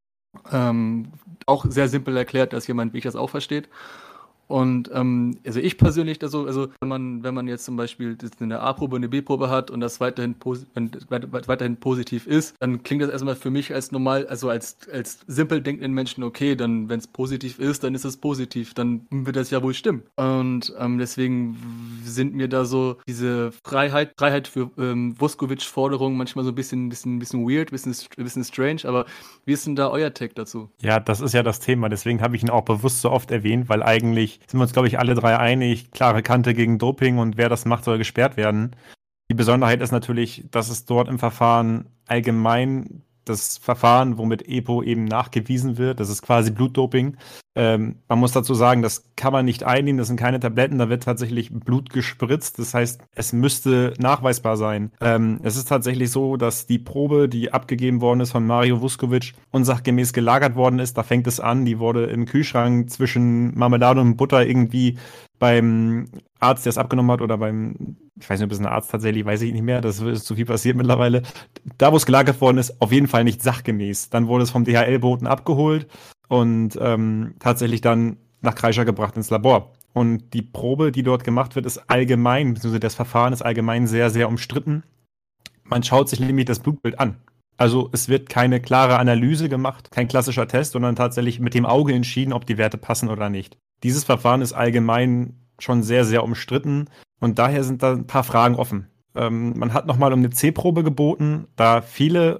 Auch sehr simpel erklärt, dass jemand, wie ich das auch versteht. Und also ich persönlich, also wenn man jetzt zum Beispiel eine A-Probe, eine B-Probe hat und das weiterhin positiv ist, dann klingt das erstmal für mich als normal, also als simpel denkenden Menschen, okay, dann wenn es positiv ist, dann ist es positiv, dann wird das ja wohl stimmen. Und deswegen sind mir da so diese Freiheit für Vuskovic-Forderungen manchmal so ein bisschen weird, ein bisschen strange, aber wie ist denn da euer Take dazu? Ja, das ist ja das Thema, deswegen habe ich ihn auch bewusst so oft erwähnt, weil eigentlich sind wir uns, glaube ich, alle drei einig, klare Kante gegen Doping und wer das macht, soll gesperrt werden. Die Besonderheit ist natürlich, dass es dort im Verfahren allgemein das Verfahren, womit EPO eben nachgewiesen wird, das ist quasi Blutdoping. Man muss dazu sagen, das kann man nicht einnehmen, das sind keine Tabletten, da wird tatsächlich Blut gespritzt, das heißt, es müsste nachweisbar sein. Es ist tatsächlich so, dass die Probe, die abgegeben worden ist von Mario Vuskovic, unsachgemäß gelagert worden ist, da fängt es an, die wurde im Kühlschrank zwischen Marmelade und Butter irgendwie beim Arzt, der es abgenommen hat, oder ich weiß nicht, ob es ein Arzt tatsächlich, weiß ich nicht mehr, das ist zu viel passiert mittlerweile. Da, wo es gelagert worden ist, auf jeden Fall nicht sachgemäß. Dann wurde es vom DHL-Boten abgeholt und tatsächlich dann nach Kreischer gebracht ins Labor. Und die Probe, die dort gemacht wird, ist allgemein, beziehungsweise das Verfahren ist allgemein sehr, sehr umstritten. Man schaut sich nämlich das Blutbild an. Also es wird keine klare Analyse gemacht, kein klassischer Test, sondern tatsächlich mit dem Auge entschieden, ob die Werte passen oder nicht. Dieses Verfahren ist allgemein schon sehr, sehr umstritten und daher sind da ein paar Fragen offen. Man hat nochmal um eine C-Probe geboten, da viele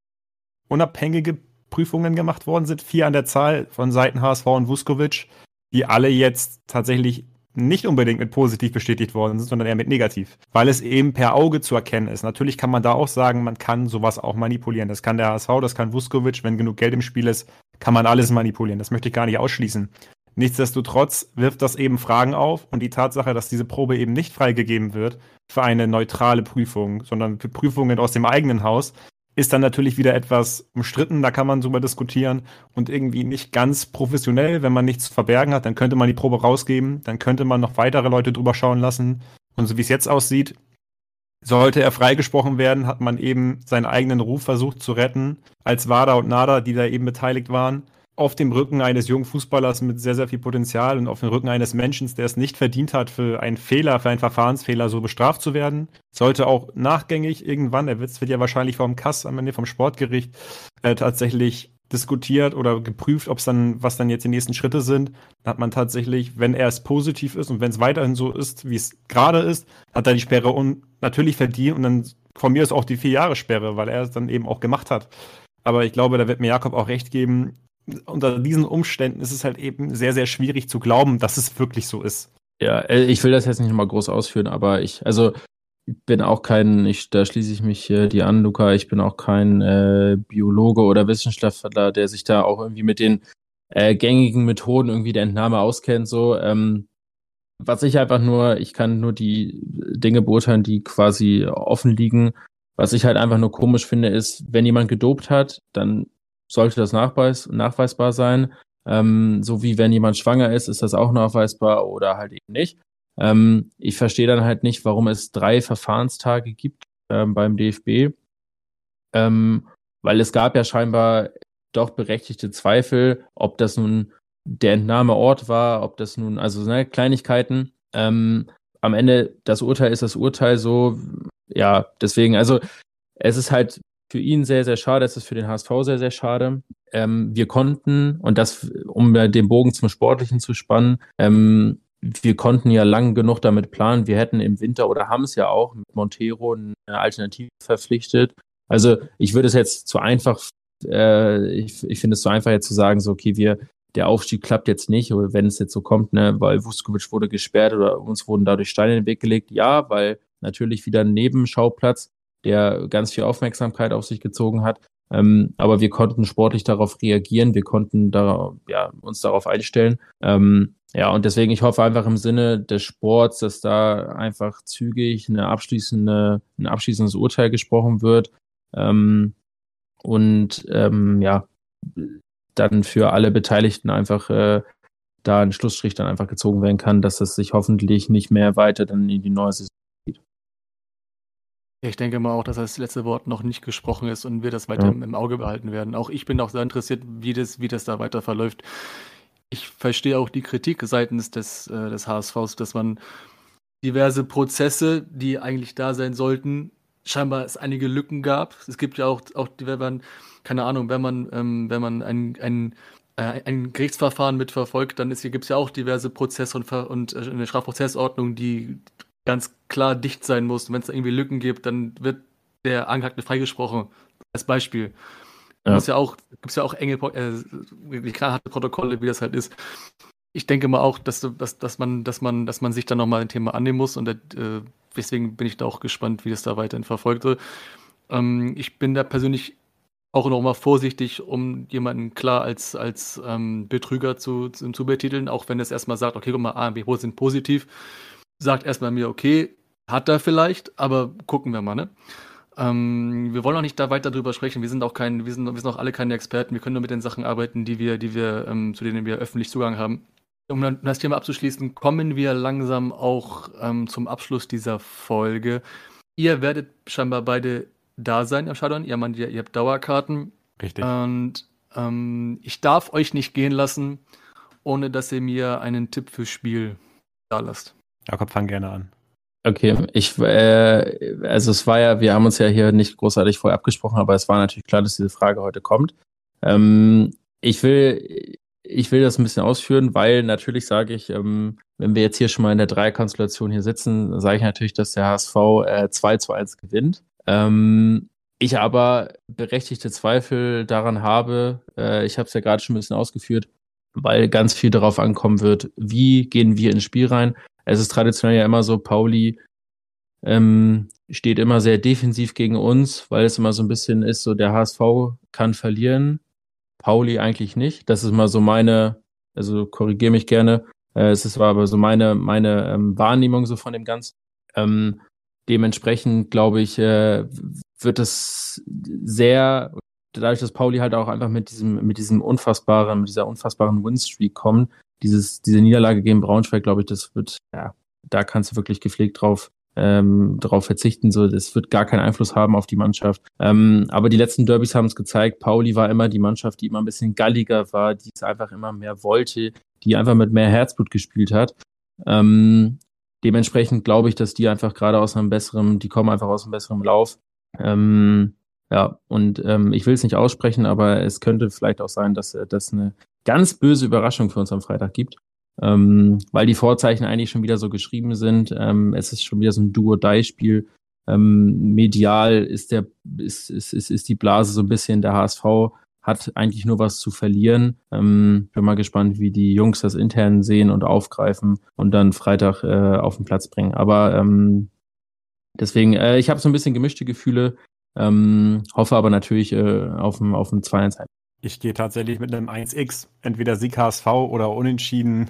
unabhängige Prüfungen gemacht worden sind, 4 an der Zahl von Seiten HSV und Vuskovic, die alle jetzt tatsächlich nicht unbedingt mit positiv bestätigt worden sind, sondern eher mit negativ, weil es eben per Auge zu erkennen ist. Natürlich kann man da auch sagen, man kann sowas auch manipulieren. Das kann der HSV, das kann Vuskovic, wenn genug Geld im Spiel ist, kann man alles manipulieren. Das möchte ich gar nicht ausschließen. Nichtsdestotrotz wirft das eben Fragen auf und die Tatsache, dass diese Probe eben nicht freigegeben wird für eine neutrale Prüfung, sondern für Prüfungen aus dem eigenen Haus, ist dann natürlich wieder etwas umstritten, da kann man drüber diskutieren und irgendwie nicht ganz professionell, wenn man nichts zu verbergen hat, dann könnte man die Probe rausgeben, dann könnte man noch weitere Leute drüber schauen lassen und so wie es jetzt aussieht, sollte er freigesprochen werden, hat man eben seinen eigenen Ruf versucht zu retten, als WADA und NADA, die da eben beteiligt waren, auf dem Rücken eines jungen Fußballers mit sehr, sehr viel Potenzial und auf dem Rücken eines Menschen, der es nicht verdient hat, für einen Fehler, für einen Verfahrensfehler so bestraft zu werden. Sollte auch nachgängig irgendwann, wird ja wahrscheinlich vom KAS, am Ende vom Sportgericht, tatsächlich diskutiert oder geprüft, was dann jetzt die nächsten Schritte sind. Dann hat man tatsächlich, wenn er es positiv ist und wenn es weiterhin so ist, wie es gerade ist, hat er die Sperre natürlich verdient und dann von mir ist auch die 4 Jahre Sperre, weil er es dann eben auch gemacht hat. Aber ich glaube, da wird mir Jakob auch recht geben, unter diesen Umständen ist es halt eben sehr, sehr schwierig zu glauben, dass es wirklich so ist. Ja, ich will das jetzt nicht mal groß ausführen, aber ich bin auch da schließe ich mich dir an, Luca, ich bin auch kein Biologe oder Wissenschaftler, der sich da auch irgendwie mit den gängigen Methoden irgendwie der Entnahme auskennt, so. Ich kann nur die Dinge beurteilen, die quasi offen liegen. Was ich halt einfach nur komisch finde, ist, wenn jemand gedopt hat, dann sollte das nachweisbar sein. So wie wenn jemand schwanger ist das auch nachweisbar oder halt eben nicht. Ich verstehe dann halt nicht, warum es 3 Verfahrenstage gibt beim DFB. Weil es gab ja scheinbar doch berechtigte Zweifel, ob das nun der Entnahmeort war, ob das nun, also Kleinigkeiten. Am Ende, das Urteil ist das Urteil so, ja, deswegen, also es ist halt für ihn sehr, sehr schade, es ist für den HSV sehr, sehr schade. Wir konnten, und das, um den Bogen zum Sportlichen zu spannen, wir konnten ja lang genug damit planen, wir hätten im Winter oder haben es ja auch mit Montero eine Alternative verpflichtet. Also ich würde es jetzt zu einfach, ich finde es zu einfach jetzt zu sagen, so okay, der Aufstieg klappt jetzt nicht, oder wenn es jetzt so kommt, ne, weil Vuskovic wurde gesperrt oder uns wurden dadurch Steine in den Weg gelegt. Ja, weil natürlich wieder ein Nebenschauplatz, der ganz viel Aufmerksamkeit auf sich gezogen hat. Aber wir konnten sportlich darauf reagieren, wir konnten uns darauf einstellen. Und deswegen, ich hoffe einfach im Sinne des Sports, dass da einfach zügig ein abschließendes Urteil gesprochen wird. Dann für alle Beteiligten einfach da ein Schlussstrich dann einfach gezogen werden kann, dass es sich hoffentlich nicht mehr weiter dann in die neue Saison geht. Ich denke mal auch, dass das letzte Wort noch nicht gesprochen ist und wir das weiter im Auge behalten werden. Auch ich bin auch sehr interessiert, wie das da weiter verläuft. Ich verstehe auch die Kritik seitens des HSVs, dass man diverse Prozesse, die eigentlich da sein sollten, scheinbar es einige Lücken gab. Es gibt ja auch wenn man, keine Ahnung, wenn man ein Gerichtsverfahren mitverfolgt, dann gibt es ja auch diverse Prozesse und eine Strafprozessordnung, die ganz klar dicht sein muss. Und wenn es da irgendwie Lücken gibt, dann wird der Angeklagte freigesprochen. Als Beispiel. Ja. Gibt es ja auch enge, knallharte Protokolle, wie das halt ist. Ich denke mal auch, dass man sich da nochmal ein Thema annehmen muss und deswegen bin ich da auch gespannt, wie das da weiterhin verfolgt wird. Ich bin da persönlich auch noch mal vorsichtig, um jemanden klar als Betrüger zu betiteln, auch wenn es erstmal sagt, okay, guck mal, A und B sind positiv, sagt erstmal mir, okay, hat er vielleicht, aber gucken wir mal, ne? Wir wollen auch nicht da weiter drüber sprechen. Wir sind auch alle keine Experten. Wir können nur mit den Sachen arbeiten, zu denen wir öffentlich Zugang haben. Um dann das Thema abzuschließen, kommen wir langsam auch zum Abschluss dieser Folge. Ihr werdet scheinbar beide da sein im Stadion. Ihr habt Dauerkarten. Richtig. Und ich darf euch nicht gehen lassen, ohne dass ihr mir einen Tipp fürs Spiel da lasst. Jakob, fang gerne an. Okay, es war ja, wir haben uns ja hier nicht großartig vorher abgesprochen, aber es war natürlich klar, dass diese Frage heute kommt. Ich will das ein bisschen ausführen, weil natürlich sage ich, wenn wir jetzt hier schon mal in der Dreierkonstellation hier sitzen, sage ich natürlich, dass der HSV 2-1 gewinnt. Ich aber berechtigte Zweifel daran habe, ich habe es ja gerade schon ein bisschen ausgeführt, weil ganz viel darauf ankommen wird, wie gehen wir ins Spiel rein. Es ist traditionell ja immer so, Pauli steht immer sehr defensiv gegen uns, weil es immer so ein bisschen ist, so der HSV kann verlieren, Pauli eigentlich nicht. Das ist mal so also korrigiere mich gerne, es ist aber so meine Wahrnehmung so von dem Ganzen. Dementsprechend, glaube ich, wird es dadurch, dass Pauli halt auch einfach mit dieser unfassbaren Winstreak kommt, diese Niederlage gegen Braunschweig, glaube ich, das wird, ja, da kannst du wirklich gepflegt drauf verzichten, so, das wird gar keinen Einfluss haben auf die Mannschaft. Aber die letzten Derbys haben es gezeigt, Pauli war immer die Mannschaft, die immer ein bisschen galliger war, die es einfach immer mehr wollte, die einfach mit mehr Herzblut gespielt hat. Dementsprechend glaube ich, dass die einfach gerade die kommen einfach aus einem besseren Lauf. Ich will es nicht aussprechen, aber es könnte vielleicht auch sein, dass das eine ganz böse Überraschung für uns am Freitag gibt, weil die Vorzeichen eigentlich schon wieder so geschrieben sind. Es ist schon wieder so ein Do-or-Die-Spiel. Medial ist die Blase so ein bisschen, der HSV hat eigentlich nur was zu verlieren. Bin mal gespannt, wie die Jungs das intern sehen und aufgreifen und dann Freitag auf den Platz bringen. Aber deswegen, ich habe so ein bisschen gemischte Gefühle, hoffe aber natürlich auf ein 2-1. Ich gehe tatsächlich mit einem 1x, entweder Sieg HSV oder Unentschieden.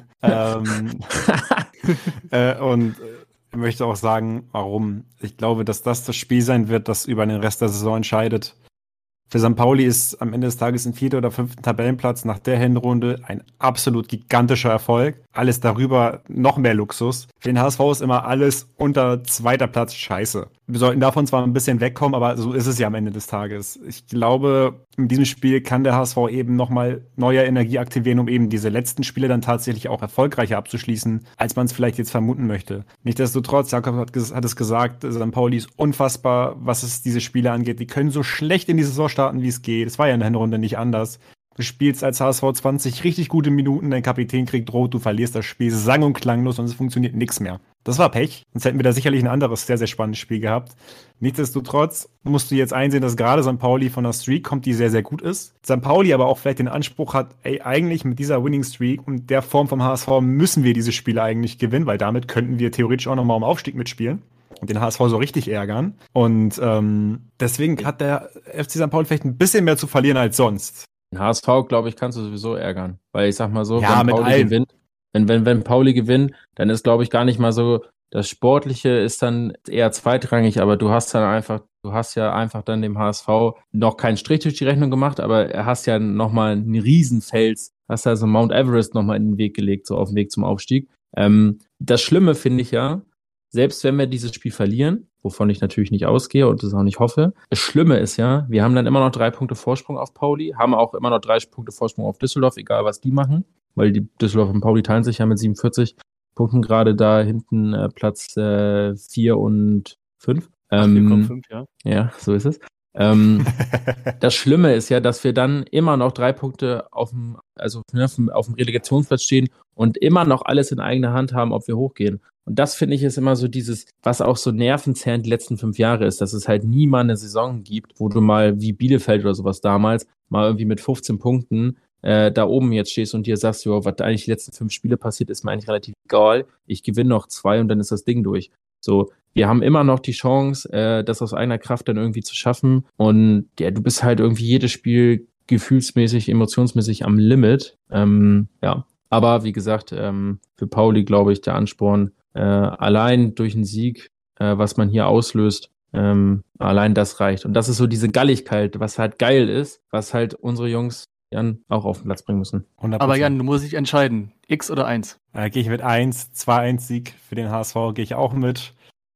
Und möchte auch sagen, warum. Ich glaube, dass das Spiel sein wird, das über den Rest der Saison entscheidet. Für St. Pauli ist am Ende des Tages ein 4. oder 5. Tabellenplatz nach der Hinrunde ein absolut gigantischer Erfolg. Alles darüber noch mehr Luxus. Für den HSV ist immer alles unter 2. Platz scheiße. Wir sollten davon zwar ein bisschen wegkommen, aber so ist es ja am Ende des Tages. Ich glaube, in diesem Spiel kann der HSV eben nochmal neue Energie aktivieren, um eben diese letzten Spiele dann tatsächlich auch erfolgreicher abzuschließen, als man es vielleicht jetzt vermuten möchte. Nichtsdestotrotz, Jakob hat es gesagt, St. Pauli ist unfassbar, was es diese Spiele angeht. Die können so schlecht in die Saison starten, wie es geht. Es war ja in der Hinrunde nicht anders. Du spielst als HSV 20 richtig gute Minuten, dein Kapitän kriegt rot, du verlierst das Spiel sang- und klanglos und es funktioniert nichts mehr. Das war Pech, sonst hätten wir da sicherlich ein anderes, sehr, sehr spannendes Spiel gehabt. Nichtsdestotrotz musst du jetzt einsehen, dass gerade St. Pauli von einer Streak kommt, die sehr, sehr gut ist. St. Pauli aber auch vielleicht den Anspruch hat, eigentlich mit dieser Winning Streak und der Form vom HSV müssen wir diese Spiele eigentlich gewinnen, weil damit könnten wir theoretisch auch nochmal um Aufstieg mitspielen und den HSV so richtig ärgern. Und deswegen hat der FC St. Pauli vielleicht ein bisschen mehr zu verlieren als sonst. Den HSV, glaube ich, kannst du sowieso ärgern. Weil ich sag mal so, Ja, wenn mit Pauli allen. gewinnt, wenn Pauli gewinnt, dann ist, glaube ich, gar nicht mal so, das Sportliche ist dann eher zweitrangig, aber du hast ja einfach dann dem HSV noch keinen Strich durch die Rechnung gemacht, aber er hast ja nochmal einen Riesenfels, hast also Mount Everest nochmal in den Weg gelegt, so auf dem Weg zum Aufstieg. Das Schlimme finde ich ja, selbst wenn wir dieses Spiel verlieren, wovon ich natürlich nicht ausgehe und das auch nicht hoffe, das Schlimme ist ja, wir haben dann immer noch 3 Punkte Vorsprung auf Pauli, haben auch immer noch 3 Punkte Vorsprung auf Düsseldorf, egal was die machen, weil die Düsseldorf und Pauli teilen sich ja mit 47 Punkten gerade da hinten Platz 4 und 5. 4,5, ja. Ja, so ist es. Das Schlimme ist ja, dass wir dann immer noch 3 Punkte auf dem Relegationsplatz stehen und immer noch alles in eigener Hand haben, ob wir hochgehen. Und das finde ich ist immer so dieses, was auch so nervenzerrend die letzten 5 Jahre ist, dass es halt nie mal eine Saison gibt, wo du mal wie Bielefeld oder sowas damals mal irgendwie mit 15 Punkten da oben jetzt stehst und dir sagst, jo, was eigentlich die letzten 5 Spiele passiert, ist mir eigentlich relativ egal. Ich gewinne noch 2 und dann ist das Ding durch. So, wir haben immer noch die Chance, das aus eigener Kraft dann irgendwie zu schaffen. Und ja, du bist halt irgendwie jedes Spiel gefühlsmäßig, emotionsmäßig am Limit. Ja, aber wie gesagt, für Pauli glaube ich der Ansporn, allein durch einen Sieg, was man hier auslöst, allein das reicht. Und das ist so diese Galligkeit, was halt geil ist, was halt unsere Jungs Jan auch auf den Platz bringen müssen. 100%. Aber Jan, du musst dich entscheiden. X oder 1? Gehe ich mit 1, 2-1 Sieg für den HSV, gehe ich auch mit.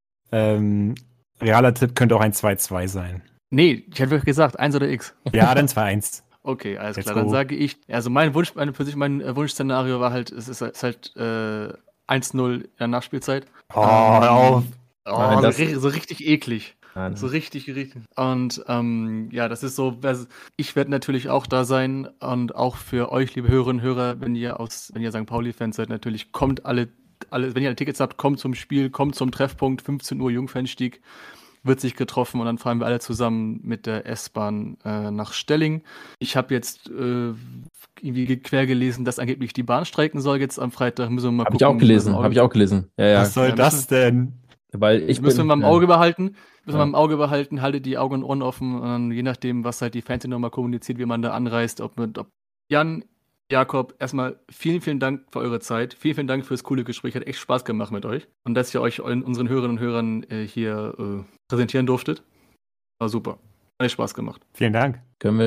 Realer Tipp könnte auch ein 2-2 sein. Nee, ich hätte wirklich gesagt, 1 oder X. Ja, dann 2-1. Okay, alles Let's klar. go. Dann sage ich, also mein Wunschszenario war halt, es ist halt 1-0 in der Nachspielzeit. Hör auf. Nein, das- so richtig eklig. Nein. So richtig. Und ja, das ist so, ich werde natürlich auch da sein und auch für euch, liebe Hörerinnen und Hörer, wenn ihr St. Pauli-Fans seid, natürlich kommt wenn ihr alle Tickets habt, kommt zum Spiel, kommt zum Treffpunkt, 15 Uhr Jungfernstieg, wird sich getroffen und dann fahren wir alle zusammen mit der S-Bahn nach Stelling. Ich habe jetzt irgendwie quer gelesen, dass angeblich die Bahn streiken soll jetzt am Freitag. Müssen wir mal Habe ich gucken. auch gelesen. Ja. Was soll Ja, das denn? Weil Müssen wir mal im Auge behalten. Ja. Haltet die Augen und Ohren offen. Und dann, je nachdem, was halt die Fans nochmal kommuniziert, wie man da anreist. Ob Jan, Jakob, erstmal vielen Dank für eure Zeit. Vielen Dank fürs coole Gespräch. Hat echt Spaß gemacht mit euch. Und dass ihr euch unseren Hörerinnen und Hörern hier präsentieren durftet. War super. Hat echt Spaß gemacht. Vielen Dank.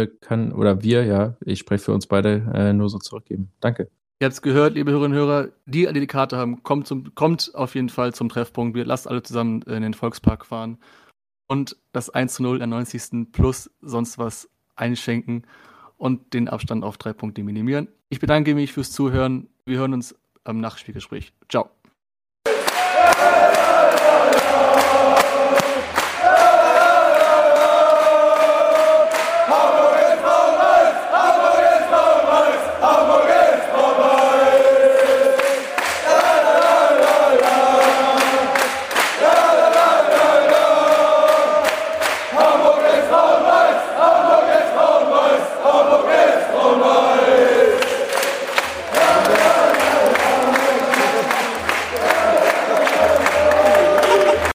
Ich spreche für uns beide, nur so zurückgeben. Danke. Ihr habt es gehört, liebe Hörerinnen und Hörer, die die Karte haben, kommt auf jeden Fall zum Treffpunkt. Wir lasst alle zusammen in den Volkspark fahren und das 1-0 in der 90. plus sonst was einschenken und den Abstand auf 3 Punkte minimieren. Ich bedanke mich fürs Zuhören. Wir hören uns am Nachspielgespräch. Ciao.